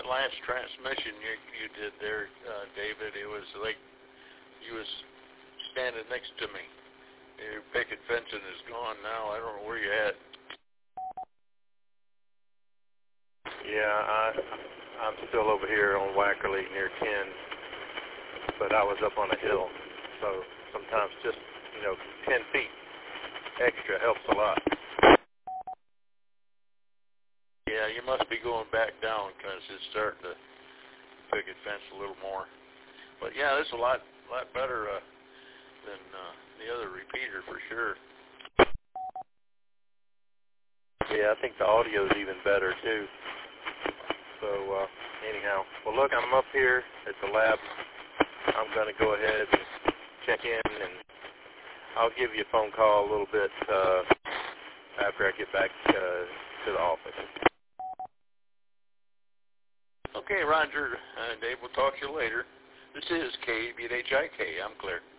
that last transmission you did there, David, it was like you was standing next to me. Your picket fencing is gone now. I don't know where you're at. Yeah, I'm still over here on Wackerly near 10, but I was up on a hill, so sometimes just, 10 feet extra helps a lot. Yeah, you must be going back down because it's starting to picket fence a little more. But yeah, this is a lot better than the other repeater for sure. Yeah, I think the audio is even better too. So anyhow, well look, I'm up here at the lab. I'm going to go ahead and check in, and I'll give you a phone call a little bit after I get back to the office. Okay, Roger. Dave, we'll talk to you later. This is KBHIK. I'm clear.